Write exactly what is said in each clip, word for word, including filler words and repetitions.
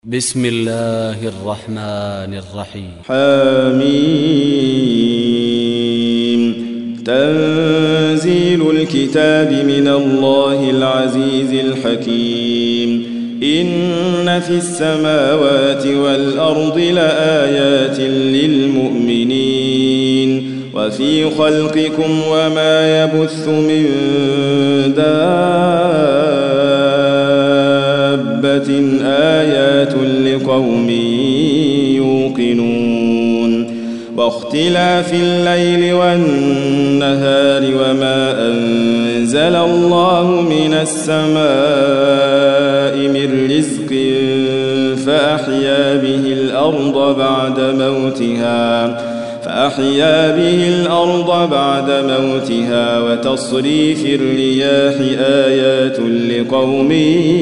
بسم الله الرحمن الرحيم. حميم. تنزيل الكتاب من الله العزيز الحكيم. إن في السماوات والأرض لآيات للمؤمنين وفي خلقكم وما يبث من دابة آيات لقوم يوقنون. واختلاف الليل والنهار وما أنزل الله من السماء من رزق فأحيا به الأرض بعد موتها فأحيا به الأرض بعد موتها وتصريف الرياح آيات لقوم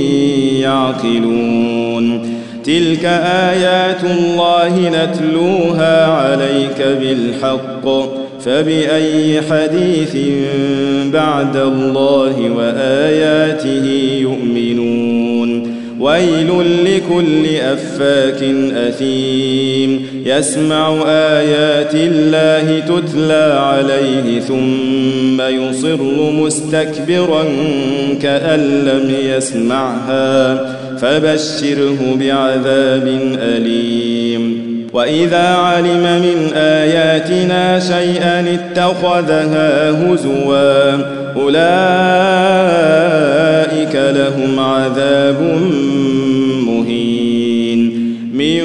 يعقلون. تلك آيات الله نتلوها عليك بالحق فبأي حديث بعد الله وآياته يؤمنون. ويل لكل أفاك أثيم يسمع آيات الله تتلى عليه ثم يصر مستكبرا كأن لم يسمعها فبشره بعذاب أليم. وإذا علم من آياتنا شيئا اتخذها هزوا أولئك لهم عذاب مهين. من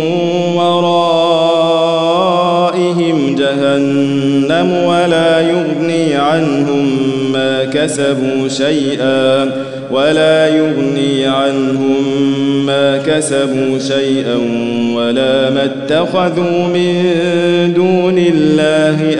ورائهم جهنم ولا يغني عنهم ما كسبوا شيئا ولا يغني عنهم ما كسبوا شيئا ولا ما اتخذوا من دون الله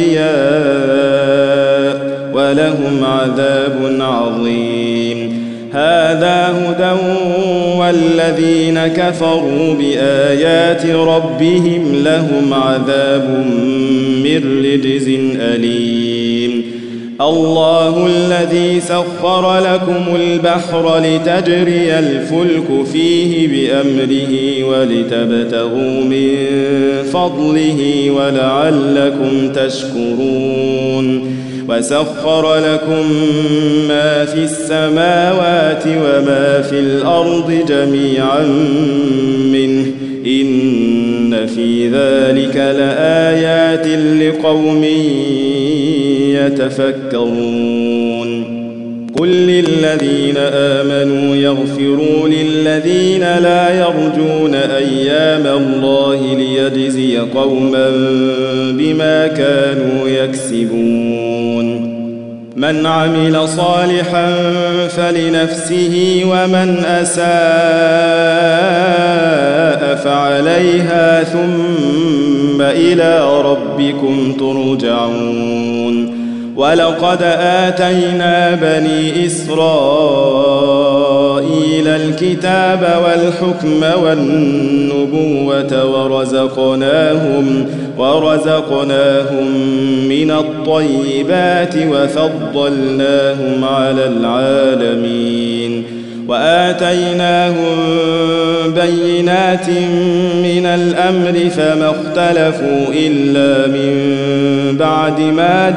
أولياء ولهم عذاب عظيم. هذا هدى والذين كفروا بآيات ربهم لهم عذاب من رجز أليم. الله الذي سخر لكم البحر لتجري الفلك فيه بأمره ولتبتغوا من فضله ولعلكم تشكرون. وسخر لكم ما في السماوات وما في الأرض جميعا منه إن في ذلك لآيات لقوم يتفكرون. قل للذين آمنوا يغفروا للذين لا يرجون أيام الله ليجزي قوما بما كانوا يكسبون. من عمل صالحا فلنفسه ومن أساء فعليها ثم إلى ربكم ترجعون. ولقد آتينا بني إسرائيل الكتاب والحكم والنبوة ورزقناهم ورزقناهم من الطيبات وفضلناهم على العالمين. وآتيناهم بينات من الأمر فما اختلفوا إلا من بعد ما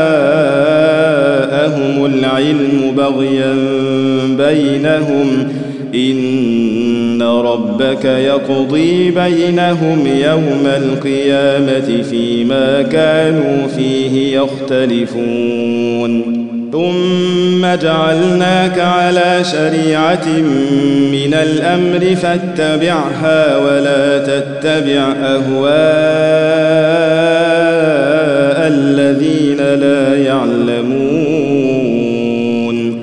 جاءهم العلم بغيا بينهم إن ربك يقضي بينهم يوم القيامة فيما كانوا فيه يختلفون. ثم جعلناك على شريعة من الأمر فاتبعها ولا تتبع أهواء الذين لا يعلمون.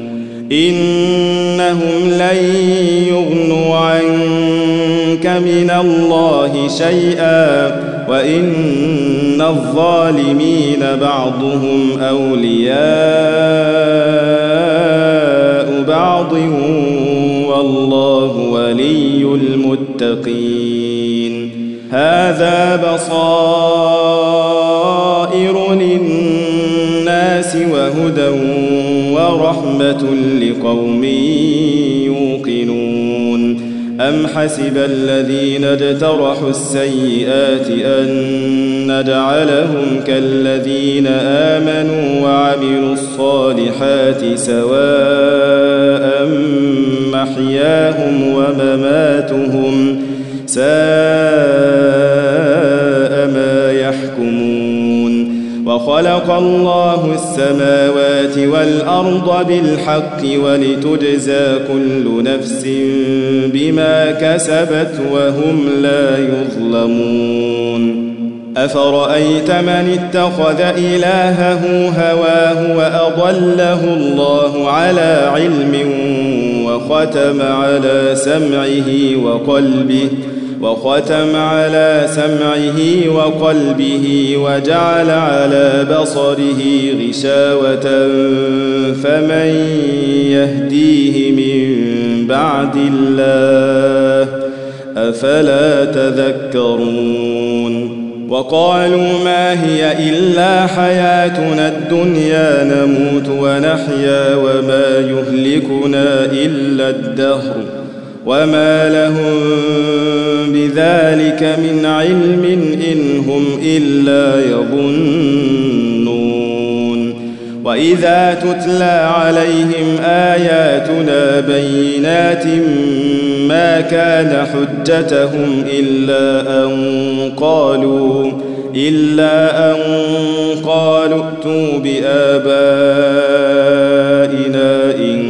إنهم لن يغنوا عنك من الله شيئا وإن الظالمين بعضهم أولياء بعض والله ولي المتقين. هذا بصائر للناس وهدى ورحمة لقوم يوقنون أم حسب الذين اجترحوا السيئات أن نجعلهم كالذين آمنوا وعملوا الصالحات سواء محياهم ومماتهم ساء ما يحكمون. وخلق الله السماوات والأرض بالحق ولتجزى كل نفس بما كسبت وهم لا يظلمون. أفرأيت من اتخذ إلهه هواه وأضله الله على علم وختم على سمعه وقلبه وختم على سمعه وقلبه وجعل على بصره غشاوة فمن يهديه من بعد الله أفلا تذكرون. وقالوا ما هي إلا حياتنا الدنيا نموت ونحيا وما يهلكنا إلا الدهر وما لهم بذلك من علم إن هم إلا يظنون. وإذا تتلى عليهم آياتنا بينات ما كان حجتهم إلا أن قالوا إلا أن قالوا ائتوا بآبائنا إن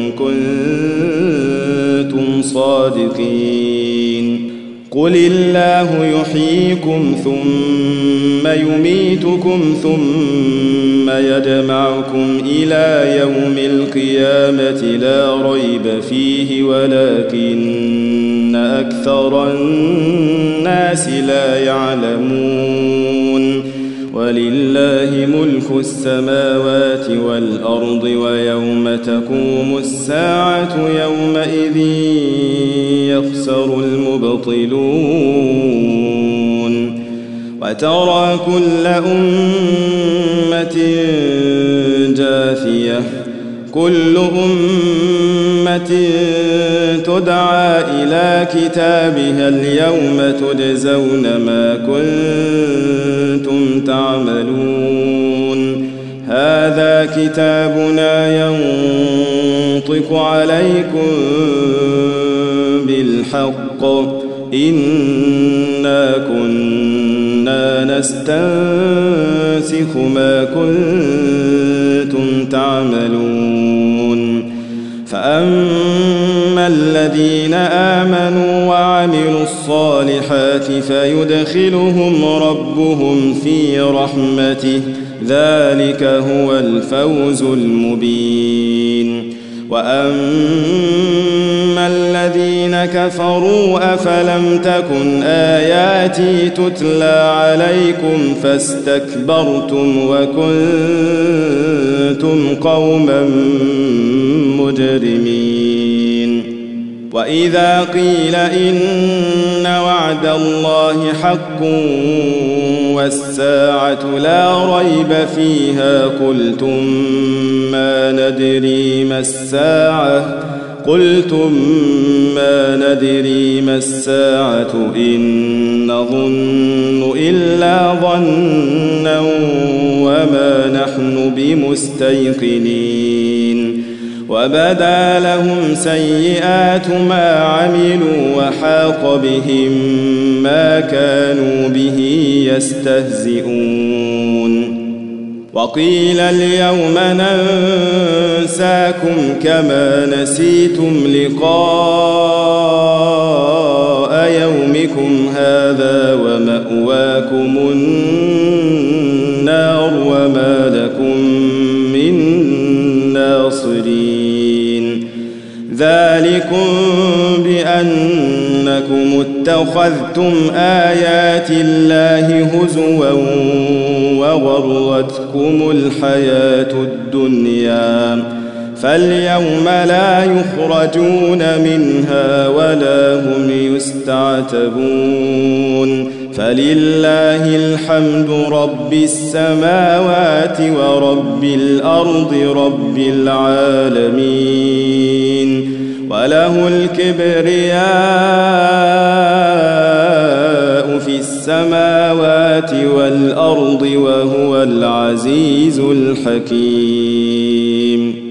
كنتم صادقين. قل الله يحييكم ثم يميتكم ثم يجمعكم إلى يوم القيامة لا ريب فيه ولكن أكثر الناس لا يعلمون. ولله ملك السماوات والأرض ويوم تقوم الساعة يومئذ يخسر المبطلون. وترى كل أمة جاثية كل أمة تدعى إلى كتابها اليوم تجزون ما كنتم تعملون. هذا كتابنا ينطق عليكم بالحق إنا كنا نستنسخ ما كنتم تعملون. فأما الذين آمنوا وعملوا الصالحات فيدخلهم ربهم في رحمته ذلك هو الفوز المبين. وأما الذين كفروا أفلم تكن آياتي تتلى عليكم فاستكبرتم وكنتم قوما مجرمين. وإذا قيل إن وعد الله حق والساعة لا ريب فيها قلتم ما ندري ما الساعة قلتم ما ندري ما الساعة إن نظن إلا ظنا وما نحن بمستيقنين. وبدا لهم سيئات ما عملوا وحاق بهم ما كانوا به يستهزئون. وقيل اليوم ننساكم كما نسيتم لقاء يومكم هذا ومأواكم النار وما لكم من ناصرين. ذلكم بأنكم اتخذتم آيات الله هزوا وغرتكم الحياة الدنيا فاليوم لا يخرجون منها ولا هم يستعتبون. فلله الحمد رب السماوات ورب الأرض رب العالمين. وله الكبرياء في السماوات والأرض وهو العزيز الحكيم